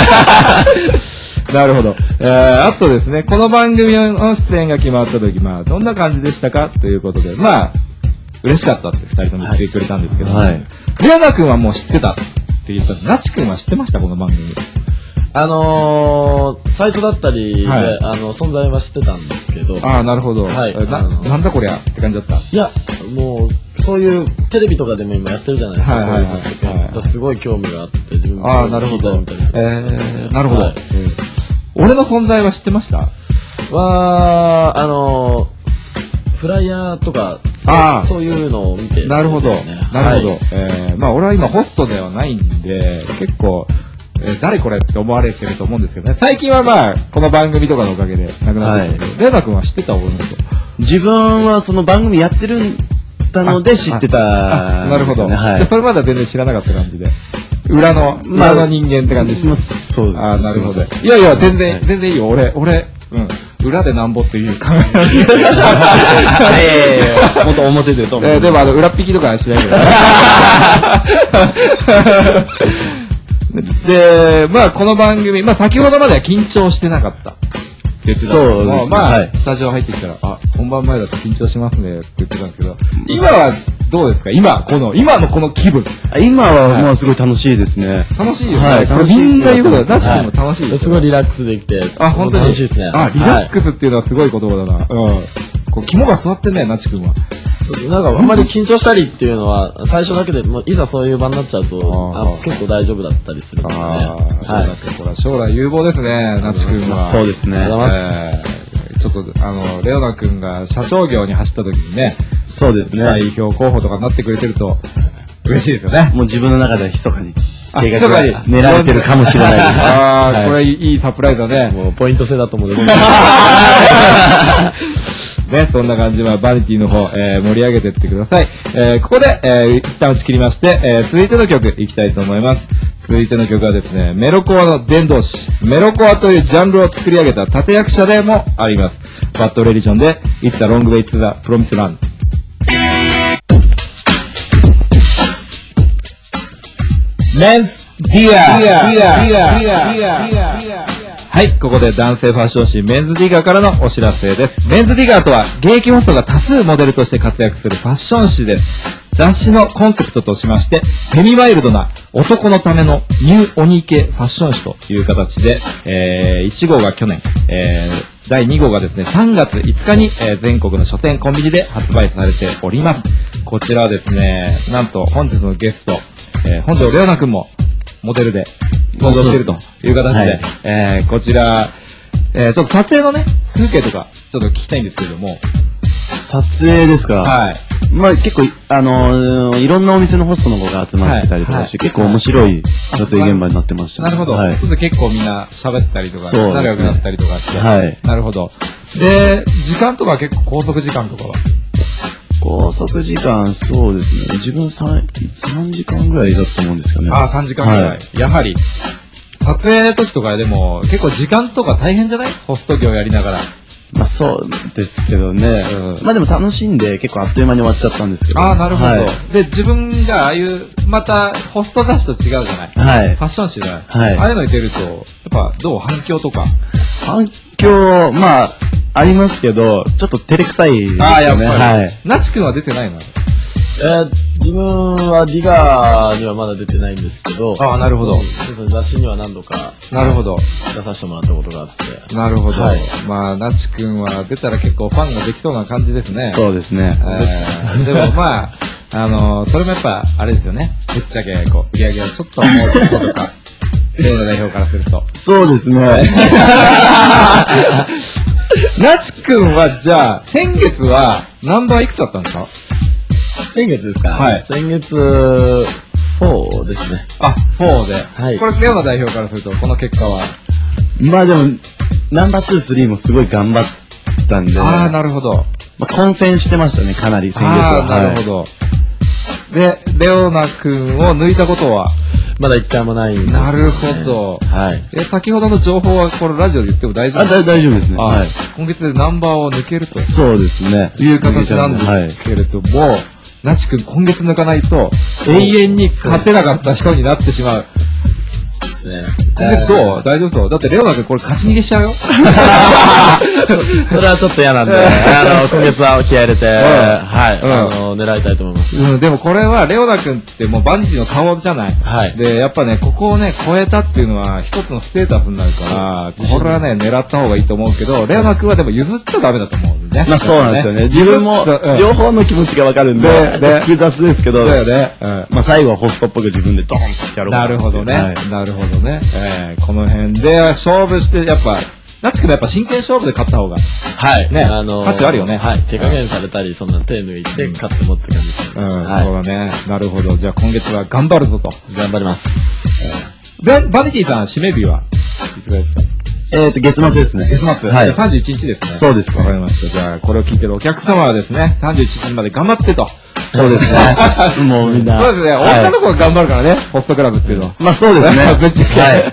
E: なるほど。えー、あとですね、この番組の出演が決まった時、まあ、どんな感じでしたかということで、まあ、嬉しかったって二人とも言ってくれたんですけど、はい。レオナ君はもう知ってたって言ったナチ君は知ってましたこの番組。
G: あのー、サイトだったりで、はい、あの、存在は知ってたんですけど。
E: ああ、なるほど。はい。な、なんだこりゃって感じだった。
G: いや、もう、そういう、テレビとかでも今やってるじゃないですか。はいはいはい、はい。すごい興味があって、自分も聞いたりとか。
E: えー、なるほど。はい、俺の存在は知ってました
G: は、あのー、フライヤーとか、あそういうのを見て、ね。
E: なるほど。なるほど。はい、えー、まあ俺は今ホストではないんで、結構、えー、誰これって思われてると思うんですけどね。最近はまあ、この番組とかのおかげでなくなってるけど、はい、レオナ君は知ってた俺のこと？
F: 自分はその番組やってるんだので知ってた、
E: ね。なるほど。はい。それまでは全然知らなかった感じで。裏の、裏の人間って感じでした。まあ、
F: そうです。
E: ああ、なるほど。いやいや、全然、全然いいよ。俺、俺、うん。裏でなんぼっていう考えなんで。
F: ええ、もっと表でと。
E: えー、でもあの、裏引きとかはしないけど。で、まあこの番組、まあ先ほどまでは緊張してなかった。言ってたそうですね。まあ、はい、スタジオ入ってきたら、あ、本番前だと緊張しますねって言ってたんですけど、今はどうですか今、この、今のこの気分。
F: 今はもうすごい楽しいですね。
E: 楽しいよね。はい、楽しい。みんな言うことだ。ナチ君も楽しいです。
G: すごいリラックスできて。
E: あ、本当に。
G: 楽しいですね。
E: あ、リラックスっていうのはすごい言葉だな。うん。こう、肝が座ってんね、ナチ君は。
G: なんかあんまり緊張したりっていうのは最初だけでもういざそういう場になっちゃうとあ結構大丈夫だったりするんですよね。
E: ああ、はい。これは将来有望ですね、ナチ君は。
F: そうですね。
E: ありがとうございます。ちょっとあのレオナ君が社長業に走った時にね、
F: そうですね。
E: 代表候補とかになってくれてると嬉しいですよね。
F: もう自分の中では密かに計画が練られてるかもしれないです。
E: ああ、これいいサプライズだね。
G: もうポイント制だと思うんで。
E: ね、そんな感じで、まあ、バニティの方、えー、盛り上げていってください。えー、ここで、えー、一旦打ち切りまして、えー、続いての曲いきたいと思います。続いての曲はですね、メロコアの伝道師、メロコアというジャンルを作り上げた立役者でもあります。バッドレリジョンで、It's a long way to the promised land。メンズディアディアディアディアディアディアはい、ここで男性ファッション誌メンズディガーからのお知らせです。メンズディガーとは、現役ホストが多数モデルとして活躍するファッション誌です。雑誌のコンセプトとしまして、フェミワイルドな男のためのニューオニー系ファッション誌という形で、えー、いち号が去年、えー、だいに号がですね、さんがついつかに、えー、全国の書店コンビニで発売されております。こちらはですね、なんと本日のゲスト、えー、本庄レオナ君もモデルで登場しているという形で、はい、えー、こちら、えー、ちょっと撮影のね、風景とか、ちょっと聞きたいんですけれども。
F: 撮影ですか？はい。まあ結構、あのー、いろんなお店のホストの子が集まってたりとかして、はいはい、結構面白い撮影現場になってました、ね。
E: なるほど。はい、ちょっと結構みんな喋ったりとか、ね、仲良くなったりとかして。はい。なるほど。で、時間とか結構拘束時間とかは
F: 拘束時間、そうですね。自分 3, 3時間ぐらいだと思うんですよね。
E: ああ、さんじかんぐらい。はい、やはり、撮影の時とかでも結構時間とか大変じゃない？ホスト業やりながら。
F: まあそうですけどね。うん、まあでも楽しんで結構あっという間に終わっちゃったんですけど。
E: ああ、なるほど、はい。で、自分がああいう、またホスト雑誌と違うじゃない？はい。ファッション誌じゃない？はい。ああいうのに出ると、やっぱどう反響とか？
F: 反響、まあ、ありますけど、ちょっと照れくさいですよね。ああ、やっぱり。はい。
E: ナチ君は出てないの？
G: えー、自分はディガーにはまだ出てないんですけど、
E: ああ、なるほど。
G: 雑誌には何度か、
E: なるほど。
G: 出させてもらったことがあって。
E: なるほど。はい、まあ、ナチ君は出たら結構ファンができそうな感じですね。
F: そうですね。
E: えー、でもまあ、あのー、それもやっぱ、あれですよね。ぶっちゃけ、こう、売り上げをちょっと思うこととか、例の代表からすると。
F: そうですね。
E: ナチ君は、じゃあ、先月は、ナンバーいくつだったんですか？
G: 先月ですか？
E: はい。
G: 先月、フォーですね。
E: あ、フォーで。
G: はい。
E: これ、レオナ代表からすると、この結果は？
F: まあでも、ナンバーツー、スリーもすごい頑張ったんで。
E: ああ、なるほど。
F: まあ、混戦してましたね、かなり先月は。
E: ああ、なるほど。はい、で、レオナ君を抜いたことは？
G: まだ一回もないんです、ね。
E: なるほど。
G: はい。
E: え、先ほどの情報はこれラジオで言っても大丈夫？
F: あ、だ大丈夫ですね。はい。
E: 今月でナンバーを抜けると。
F: そうですね。
E: いう形なんですけれども、はい、なちくん今月抜かないと永遠に勝てなかった人になってしまう。ね、今月どう？大丈夫そう？だってレオナ君これ勝ち逃げしちゃうよ。
G: それはちょっと嫌なんで、あの、今月は気合入れて、はい、あの、狙いたいと思います。
E: うん、でもこれはレオナ君ってもうバニティの顔じゃない。はい。で、やっぱね、ここをね、超えたっていうのは一つのステータスになるから、これはね、狙った方がいいと思うけど、レオナ君はでも譲っちゃダメだと思うんでね。
F: まあそうなんですよね。自分も両方の気持ちがわかるんで、複雑ですけど、だよね。まあ最後はホストっぽく自分でドーンってやろうかな。
E: なるほどね。なるほどね。えー、この辺で勝負して、やっぱ、なちくんやっぱ真剣勝負で勝った方が。
G: はい。
E: ね。あのー、価値あるよね。
G: はい。手加減されたり、そんな手抜いて勝ってもって感じです。
E: うん。そうだね。なるほど。じゃあ今月は頑張るぞと。
G: 頑張ります。
E: バニティさん、締め日はいつぐらいですか？
F: えっと、月末ですね。
E: 月末。はい。さんじゅういちにちですね。
F: そうです。
E: わかりました。じゃあ、これを聞いてるお客様はですね、さんじゅういちにちまで頑張ってと。
F: そうですね。もうみんな。
E: そうですね。女の子が頑張るからね、ホストクラブっていうのは。
F: まあそうですね。
E: ぶっちゃけ。はい。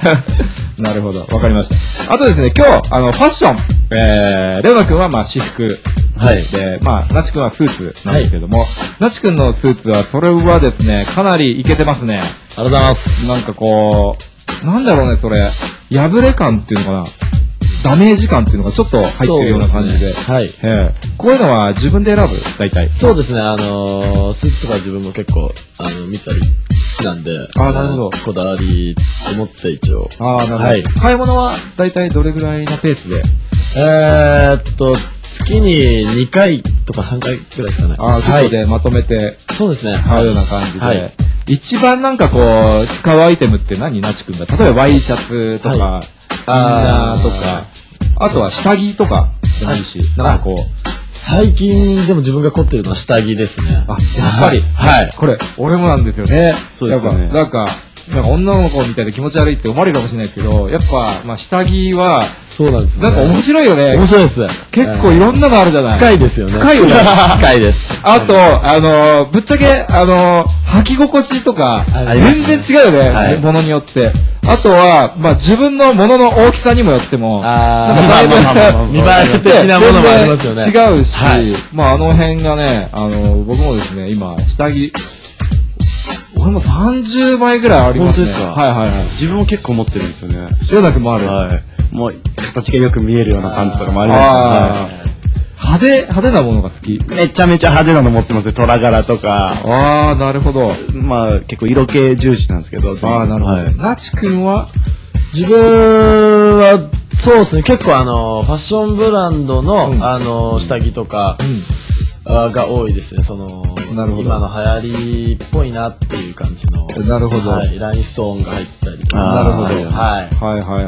E: なるほど。わかりました。あとですね、今日、あの、ファッション。えー、レオナ君はまあ私服。はい。で、まあ、なちくんはスーツなんですけども、なちくんのスーツは、それはですね、かなりイケてますね。あり
G: がとうございます。
E: なんかこう、なんだろうね、それ。破れ感っていうのかな。ダメージ感っていうのがちょっと入ってるような感じで。でね、はい。えー、こういうのは自分で選ぶ大体。
G: そうですね。あのー、スーツとか自分も結構、あの、見たり好きなんで。
E: ああ、なるほど。
G: こだわりを持って一応。
E: ああ、なるほど。はい。買い物は大体どれぐらいのペースで？
G: えーっと、月ににかいとかさんかいぐらいですかね。
E: ああ、はい。でまとめて。
G: そうですね。
E: 買うような感じで。はい。一番なんかこう、使うアイテムって何？なちくんだ。例えばワイシャツとか、はい、インナーとか、あとは下着とかでもいいし、なんかこう。
G: 最近でも自分が凝ってるのは下着ですね。
E: あ、やっぱり。はい。これ、俺もなんですよね。
F: そうですね。
E: なんか、なんか女の子みたいで気持ち悪いって思われるかもしれないですけど、やっぱ、まあ下着は、
G: そうなんですね。
E: なんか面白いよね。
G: 面白いです。
E: 結構いろんなのあるじゃない。
G: 深いですよね。
E: 深いよね。
G: 深いです。
E: あと、あの、ぶっちゃけ、あの、履き心地とか、全然違うよね。はい、ものによって。あとは、まあ自分のものの大きさにもよっても、
G: あなんかだいぶ見栄え的なものもありますよね。
E: 違うし、はい、まああの辺がね、あの、僕もですね、今、下着、俺もさんじゅうまいぐらいありますね。
F: 本当ですか？
E: はいはいはい。
F: 自分も結構持ってるんですよね。
E: 塩田君もある。
F: はい。もう、形がよく見えるようなパンツとかもありますね。
E: 派手、派手なものが好き？
F: めちゃめちゃ派手なの持ってますね。虎柄とか。
E: ああ、なるほど。
F: まあ、結構色気重視なんですけど。
E: ああ、なるほど。なちくんは？
G: 自分は、そうですね。結構あの、ファッションブランドの、うん、あの、下着とか、うん、が多いですね。その、なるほど。今の流行りっぽいなっていう感じの。
E: なるほど。
G: はい。ラインストーンが入ったりとか。
E: なるほど。はい。はいはいはいはい。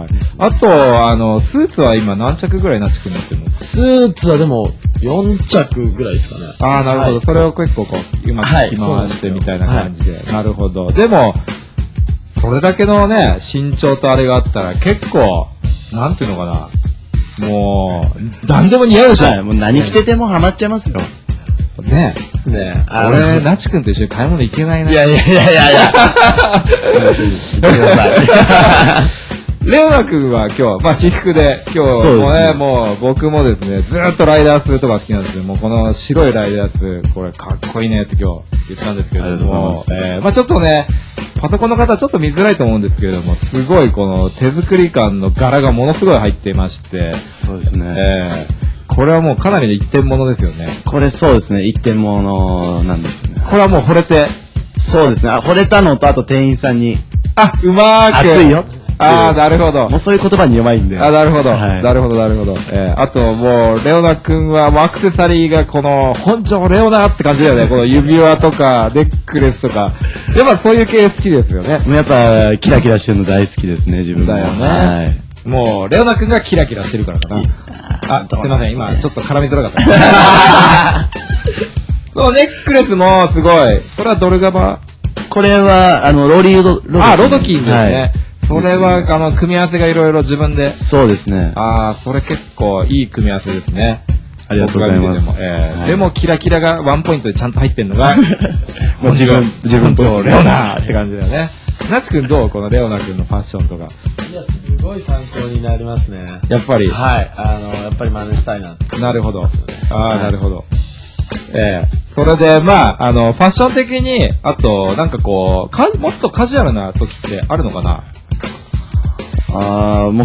E: あと、あの、スーツは今何着ぐらいなちくん持ってるの？
G: スーツはでも、よんちゃくぐらいですかね。
E: ああ、なるほど、はい。それを結構こう、うまく着回してみたいな感じで。はい、なるほど。でも、それだけのね、身長とあれがあったら結構、なんていうのかな。もう、何でも似合うでしょ。はい、
F: もう何着ててもハマっちゃいますよ。
E: ねえ。ねえ。俺、なちくんと一緒に買い物行けないな。
G: いやいやいやいやいや。楽しみにしてください。
E: レオナ君は今日、まあ私服で、今日もね、もう僕もですね、ずーっとライダースとか好きなんですけども、この白いライダース、これかっこいいねって今日言ったんですけれども、えー、まあちょっとね、パソコンの方はちょっと見づらいと思うんですけれども、すごいこの手作り感の柄がものすごい入っていまして、
F: そうですね。
E: えー、これはもうかなりの一点物ですよね。
F: これそうですね、一点物なんですよね。
E: これはもう惚れて。
F: そうですね、惚れたのと、あと店員さんに、
E: あ、うまーく。
F: 熱いよ。
E: ああ、なるほど。
F: もうそういう言葉に弱いんで。
E: あ、なるほど。はい、なるほど、なるほど。えー、あともう、レオナ君は、もうアクセサリーがこの、本庄レオナって感じだよね。この指輪とか、ネックレスとか。やっぱそういう系好きですよね。
F: やっぱ、キラキラしてるの大好きですね、自分
E: だよね。はい。もう、レオナ君がキラキラしてるからかな。あ、すいません、今、ちょっと絡みづらかった。 そのネックレスもすごい。それはドルガバ？
F: これは、あの、ローリード、ロドキン。
E: あ、ロドキンですね。
F: はい、
E: それは、あの、組み合わせがいろいろ自分で。
F: そうですね。
E: ああ、それ結構いい組み合わせですね。
F: ありがとうございます。
E: でも、えーはい、でもキラキラがワンポイントでちゃんと入ってるのが、
F: もう自分、自分と
E: レオナって感じだよね。なちくんどうこのレオナくんのファッションとか。
G: いや、すごい参考になりますね。
E: やっぱり。
G: はい。あの、やっぱり真似したいなって。
E: なるほど。ああ、はい、なるほど。ええー、それで、まあ、あの、ファッション的に、あと、なんかこう、か、もっとカジュアルな時ってあるのかな？
F: ああ、もう、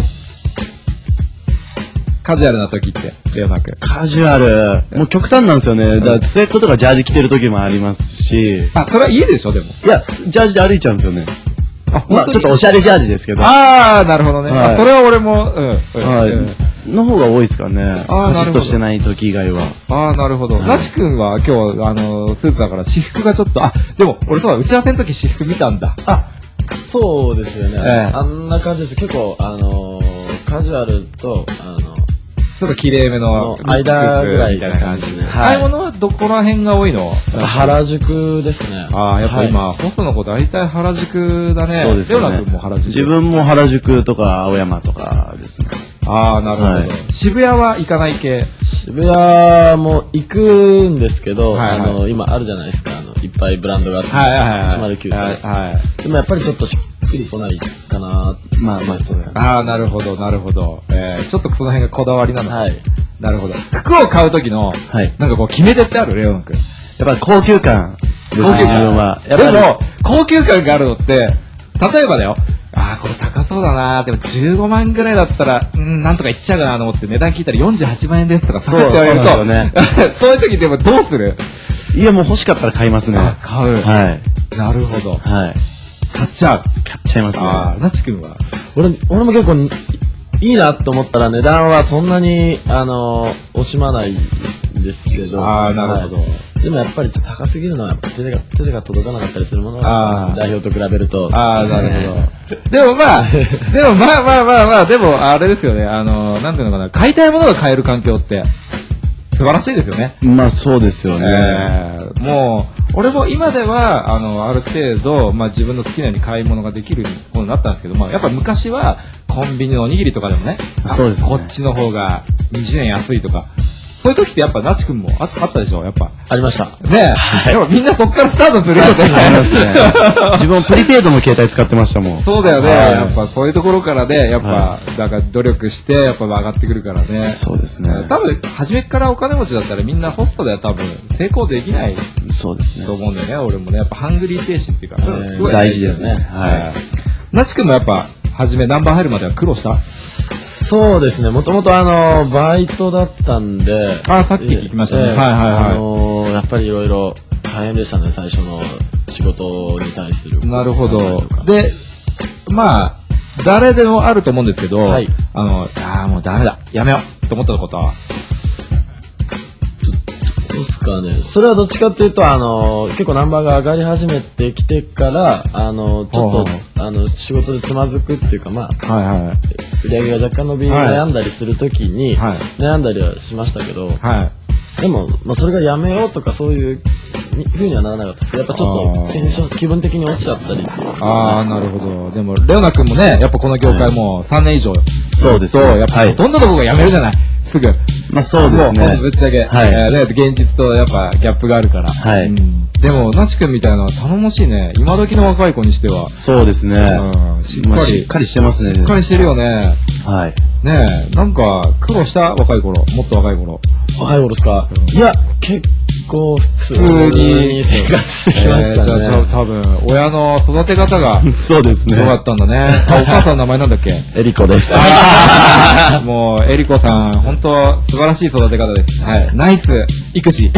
E: カジュアルな時って、レオナ君。
F: カジュアル。もう極端なんですよね。だから、スウェットとかジャージ着てる時もありますし。
E: あ、それはいいでしょ、でも。
F: いや、ジャージで歩いちゃうんですよね。
E: あ、
F: まあ、ちょっとおしゃれジャージですけど。
E: ああ、なるほどね。はい、それは俺も、うん。
F: はい。うんの方が多いですかね。カチッとしてない時以外は。
E: ああ、なるほど。なちくんは今日、あの、スーツだから私服がちょっと、あ、でも、俺そうだ、打ち合わせの時私服見たんだ。
G: あ、そうですよね。
E: ええ、
G: あんな感じです。結構、あのー、カジュアルと、あの、
E: ちょっと綺麗めの
G: 間ぐらいみたいな感じで。
E: 買い物はどこら辺が多いの？
G: 原宿ですね。
E: ああ、やっぱ今、ホストの子大体原宿だね。
F: そうですね。
E: レオナ君も原宿。
F: 自分も原宿とか青山とかですね。
E: ああ、なるほど、はい。渋谷は行かない系？
G: 渋谷も行くんですけど、
E: はいはい、
G: あの、今あるじゃないですか。あの、いっぱいブランドがあって、
E: はいはいはい、
G: いちまるきゅうです。
E: はい。
G: でもやっぱりちょっとしっくりこないかな。
F: まあまあそうだよね。
E: ああ、なるほど、なるほど。えー、ちょっとその辺がこだわりなの。
G: はい。
E: なるほど。服を買う時の、はい、なんかこう決め手ってある？レオン君。
F: やっぱり高級感。
E: 高級感。
F: 自分は。
E: でも、高級感があるのって、例えばだよ。ああ、これ高そうだな。でもじゅうごまんぐらいだったら、うん、なんとかいっちゃうかなと思って値段聞いたらよんじゅうはちまんえんですとか、そうって言われると、そうね、そういう時でもどうする？
F: いや、もう欲しかったら買いますね。
E: あ、買う。
F: はい。
E: なるほど。
F: はい。
E: 買っちゃう。
F: 買っちゃいますね。
E: ああ、なちくんは？
G: 俺、俺も結構、いいなと思ったら値段はそんなに、あの、惜しまないんですけど。
E: ああ、なるほど。はい、
G: でもやっぱりちょっと高すぎるのは、手が、手が届かなかったりするものが、代表と比べると。
E: ああ、なるほど。でもまあ、でもまあまあまあまあ、でもあれですよね、あの、なんていうのかな、買いたいものが買える環境って、素晴らしいですよね。
F: まあそうですよね。
E: えー、もう、俺も今では、あの、ある程度、まあ自分の好きなように買い物ができることになったんですけど、まあやっぱ昔は、コンビニのおにぎりとかでもね、
F: そうですね、
E: こっちの方がにじゅうえん安いとか、そういう時ってやっぱなちくんも あ, あったでしょ、やっぱ。
G: ありました。
E: ねえ、はい、でもみんなそっからスタートするよね。
F: ありますね。自分プリペイドの携帯使ってましたもん。
E: そうだよね。はい、やっぱそういうところからね、やっぱ、はい、だから努力して、やっぱ上がってくるからね。
F: そうですね。
E: 多分、初めからお金持ちだったらみんなホストでは多分成功できない。
F: そうですね。
E: と思うんだよね、俺もね。やっぱハングリー精神っていうか、え
F: ー、すごい大事ですね。
E: はい。なちくんもやっぱ、初めナンバー入るまでは苦労した？
G: そうですね。もともとあの、バイトだったんで。
E: あ、さっき聞きましたね。えー、はいはいはい。
G: あのー、やっぱりいろいろ大変でしたね、最初の仕事に対する。
E: なるほど。で、まあ、誰でもあると思うんですけど、はい、あの、ああ、もうダメだ。やめよう。と思ったことは。
G: どうですかね。それはどっちかっていうと、あの、結構ナンバーが上がり始めてきてから、あの、ちょっと、はいはい、あの、仕事でつまずくっていうか、まあ、はいはい、売り上げが若干伸び悩んだりするときに、はい、悩んだりはしましたけど、はい、でも、まあ、それがやめようとかそういうふうにはならなかったですけど、やっぱちょっとテンション、気分的に落ちちゃったり、ね。
E: ああ、なるほど。でも、レオナ君もね、やっぱこの業界もさんねん以上、はい、
F: そうですね。
E: やっぱどんなとこが辞めるじゃない、すぐ。
F: まあそうですね。
E: もうぶっちゃけ、はい、えー、現実とやっぱギャップがあるから。はい。うん、でも、なちくんみたいなのは頼もしいね。今時の若い子にしては。
F: そうですね。
E: うん、しっかり、まあ、
F: しっかりしてますね。
E: しっかりしてるよね。
F: はい。
E: ねえ、なんか苦労した若い頃、もっと若い頃。
G: 若い頃ですか、うん、いや、結構普通に生活してきましたね。えー、じゃあ
E: 多分、親の育て方が。
F: そうですね。
E: どうだったんだね。お母さんの名前なんだっけ？
G: エリコです。
E: もう、エリコさん、本当素晴らしい育て方です。はい。ナイス、育児。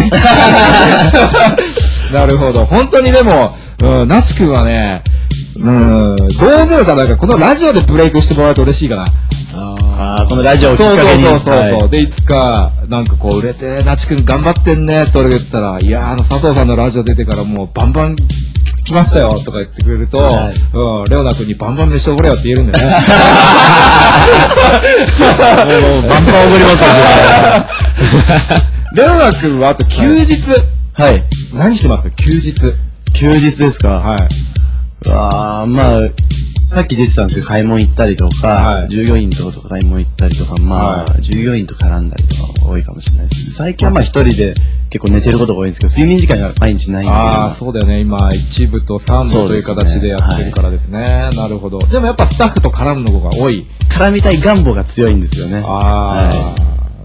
E: なるほど。本当にでも、うん、なちくんはね、うん、どうせだったらなんかこのラジオでブレイクしてもらうと嬉しいかな。
F: ああ、このラジオをきっかけに。
E: そうそうそうそう、はい。で、いつか、なんかこう売れて、なちくん頑張ってんねって俺が言ったら、いやー、あの佐藤さんのラジオ出てからもうバンバン来ましたよとか言ってくれると、はい、うん、レオナ君にバンバン飯おごれよって言えるんだよね。もう
F: バンバンおごりますよ、ね。
E: レオナ君はあと休日、
F: はい。
E: 何してます休日。
F: 休日ですか？
E: はい。
F: うわー、まあ、さっき出てたんですけど、買い物行ったりとか、はい、従業員とか買い物行ったりとか、まあ、はい、従業員と絡んだりとか多いかもしれないです。最近はまあ一人で結構寝てることが多いんですけど、睡眠時間が毎日ないんで。
E: ああ、そうだよね。今、一部と三部という形でやってるからですね。はい、なるほど。でもやっぱスタッフと絡むのが多い。
F: 絡みたい願望が強いんですよね。
E: ああ、はい。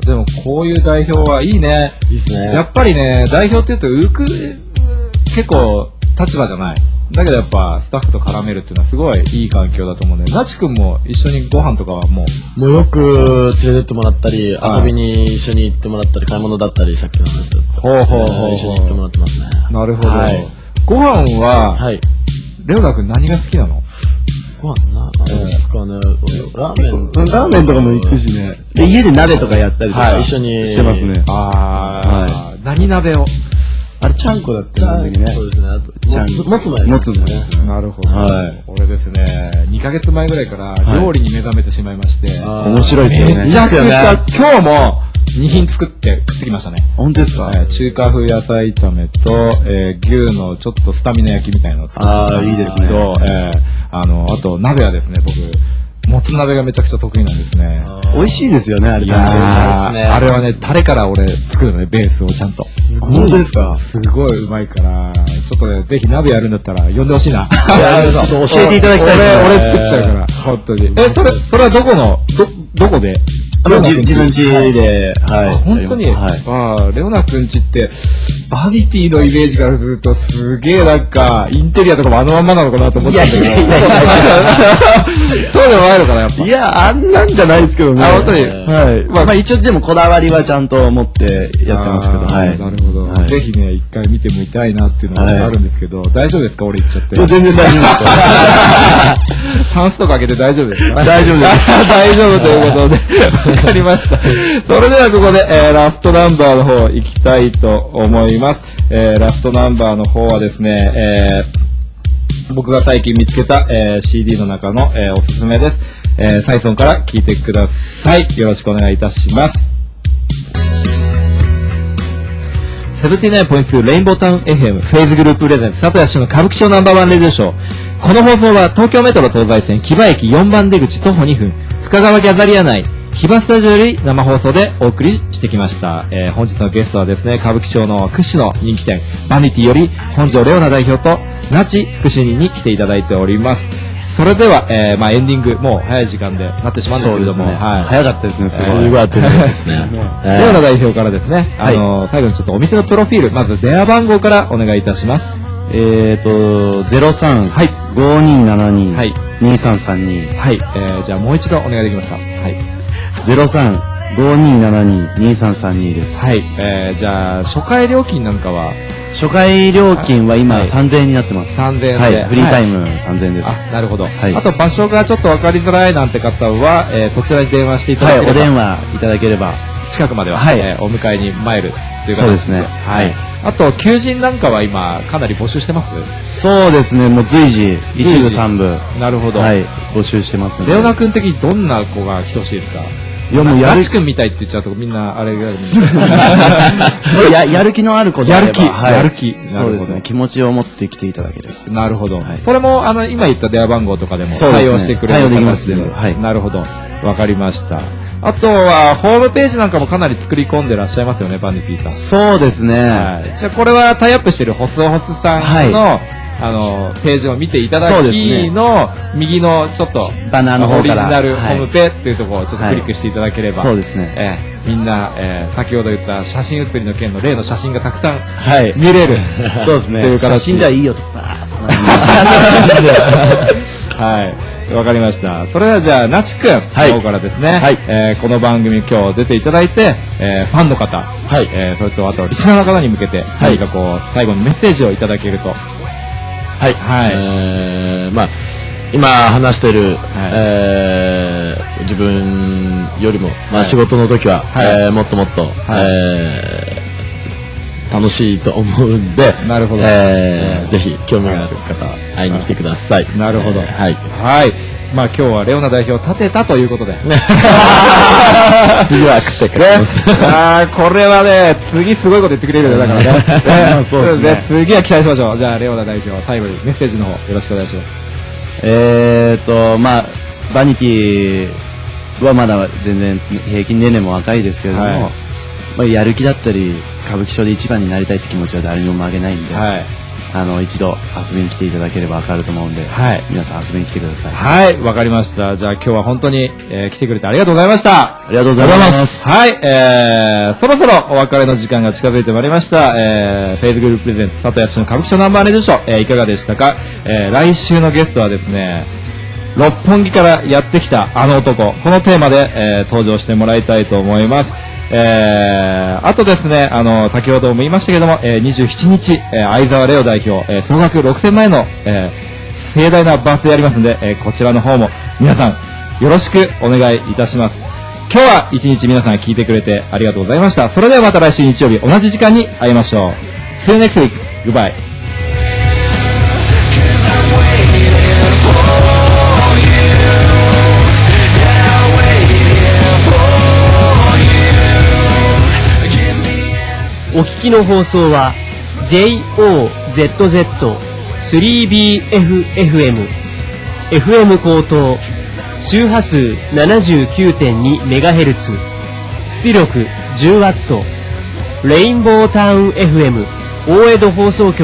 E: でもこういう代表はいいね。
G: いいっすね。
E: やっぱりね、代表って言うと、浮く、結構立場じゃない。だけどやっぱスタッフと絡めるっていうのはすごいいい環境だと思うんで、なちくんも一緒にご飯とかはもう
G: もうよく連れてってもらったり、はい、遊びに一緒に行ってもらったり、買い物だったり、さっきの話だったり、
E: ほうほうほう、
G: 一緒に行ってもらってますね。
E: なるほど。はい、ご飯は、はい、レオナ君何が好きなの？
G: ご飯な、何ですかね、ラーメン。
F: ラーメンとかも行くしね。で、家で鍋とかやったりとか、
G: はい、一緒に
F: してますね。
E: ああ、はい、何鍋を？
F: あれ、ちゃんこだったんだけどね。
G: そうですね。ちゃんこ。もつ前
F: もつ前。
E: なるほど。はい。俺ですね、にかげつまえぐらいから料理に目覚めてしまいまして。
F: 面白いですよね。
E: めちゃくちゃ、今日もに品作って食ってきましたね。
F: 本当ですか？
E: 中華風野菜炒めと、えー、牛のちょっとスタミナ焼きみたいなのを作って。
F: ああ、いいですね。
E: と、えー、あの、あと鍋はですね、僕、もつ鍋がめちゃくちゃ得意なんですね。
F: 美味しいですよね、あれ。
E: いやー、あれはね、タレから俺作るのね、ベースをちゃんと。
F: 本当ですか？
E: すごいうまいから、ちょっとね、ぜひ鍋やるんだったら呼んでほしいな。
F: いや、ちょっと教えていただきたい。
E: 俺、俺作っちゃうから、本当に。え、それ、それはどこの、ど、どこで？
F: 自分家で、はい。
E: 本当に、はい。ああ、レオナくんちって、バニティのイメージからすると、すげえなんか、インテリアとかもあのまんまなのかなと思ったんだけど。いやいやいやそうでもないのかな、やっぱ。
F: いや、あんなんじゃないですけどね。
E: あ、本当に。
F: はい。まあ、一応でもこだわりはちゃんと持ってやってますけど、はい。
E: なるほど。ぜひね、一回見てみたいなっていうのがあるんですけど、大丈夫ですか？俺言っちゃって。
F: 全然大丈夫です。
E: タンスとか開けて大丈夫ですか？
F: 大丈夫です。
E: 大丈夫ということで、わかりました。それではここで、えー、ラストナンバーの方行きたいと思います。えー、ラストナンバーの方はですね、えー、僕が最近見つけた、えー、シーディー の中の、えー、おすすめです。えー、サイソンから聴いてください。よろしくお願いいたします。セブンティナインポイントツー レインボータウン エフエム フェイズグループプレゼンツ佐藤康の歌舞伎町ナンバーワンレディオショー。この放送は東京メトロ東西線木場駅よんばん出口徒歩にふん深川ギャザリア内木場スタジオより生放送でお送りしてきました。えー、本日のゲストはですね、歌舞伎町の屈指の人気店バニティより本庄レオナ代表と那智副主任に来ていただいております。それでは、えー、まあエンディングもう早い時間でなってしまうんですけれども、ね、はい、
F: 早かったですね。すごい。
G: えー、あっという間ですね。
E: レオナ代表からですね、あのーはい、最後にちょっとお店のプロフィール、まず電話番号からお願いいたします。
F: えーと、ゼロさん ごにななに にさんさんに
E: はい、えー、じゃあもう一度お願いできますか？はい。
F: ゼロさん ごにななに にさんさんに です。
E: はい、えー、じゃあ初回料金なんかは
F: 初回料金は今さんぜんえんになってます。
E: さんぜんえんで、
F: はい、フリータイムさんぜんえんです。
E: あ、なるほど。
F: はい、
E: あと場所がちょっと分かりづらいなんて方は、えー、そちらに電話していただければ、
F: はい、お電話いただければ
E: 近くまでは、
F: はい、
E: えー、お迎えに参るという形で。
F: そうですね。
E: はい。あと求人なんかは今かなり募集してます？
F: そうですね。もう随時一部三部。
E: なるほど。
F: はい、募集してますので。
E: レオナ君的にどんな子が来てほしいですか？いやもうやる気君みたいって言っちゃうとみんなあれが
F: ややる気のある子であれば
E: やる気、はい、やる気
F: そうですね。気持ちを持ってきていただければ。
E: なるほど。はい、それもあの今言った電話番号とかでも対応してくれる形で、はい、なるほど。わかりました。あとはホームページなんかもかなり作り込んでらっしゃいますよね、バンディピーさん。
F: そうですね。
E: はい、じゃあこれはタイアップしてるホスホスさんの、はい、あのページを見ていただきの、ね、右のちょっと
F: バナーの方から
E: オリジナルホームペっていうところをちょっとクリックしていただければ、
F: はい、そうですね、
E: えー、みんな、えー、先ほど言った写真写りの件の例の写真がたくさん見れる、
F: はい、そうですね。写真ではいいよとか
E: はい、わかりました。それではじゃあなちくんの方からですね、はい、えー、この番組今日出ていただいて、えー、ファンの方、はい、えー、それとあとリスナーの方に向けて何かこう最後にメッセージをいただけると。
G: はい、はい、えー、まあ今話してる、はい、えー、自分よりも、まあ、仕事の時は、はい、えー、もっともっと、はい、えー、楽しいと思うんで、
E: なるほど、
G: えー、ぜひ興味がある方会いに来てください。
E: なるほど、
G: えー、はい、
E: はい、 まあ今日はレオナ代表立てたということで。
G: 次は食ってくれます。
E: ああ、これはね、次すごいこと言ってくれるよ、だからね。そうですね。次は期待しましょう。じゃあ、レオナ代表、最後にメッセージの方、よろしくお願いします。
F: えーと、まあ、バニティはまだ全然平均年齢も若いですけれども、はい、まあ、やる気だったり、歌舞伎町で一番になりたいって気持ちは誰にも曲げないんで、はい、あの、一度遊びに来ていただければわかると思うんで、はい、皆さん遊びに来てください。
E: はい、わかりました。じゃあ今日は本当に、えー、来てくれてありがとうございました。
F: ありがとうございます。
E: はい、えー、そろそろお別れの時間が近づいてまいりました。えー、フェイズグループプレゼンツ佐藤康の歌舞伎町ナンバーレディショー、えー、いかがでしたか。えー、来週のゲストはですね、六本木からやってきたあの男、このテーマで、えー、登場してもらいたいと思います。えー、あとですね、あの、先ほども言いましたけども、えー、にじゅうしちにち、えー、相沢レオ代表、えー、総額ろくせんまんえんの、えー、盛大なバースでやりますので、えー、こちらの方も皆さんよろしくお願いいたします。今日は一日皆さん聞いてくれてありがとうございました。それではまた来週日曜日同じ時間に会いましょう。See you next week. Goodbye.
H: お聞きの放送は ジェイオーゼットゼットスリービーエフエフエム エフエム 高等周波数 ななじゅうきゅうてんにメガヘルツ 出力 じゅうワット レインボータウン エフエム 大江戸放送局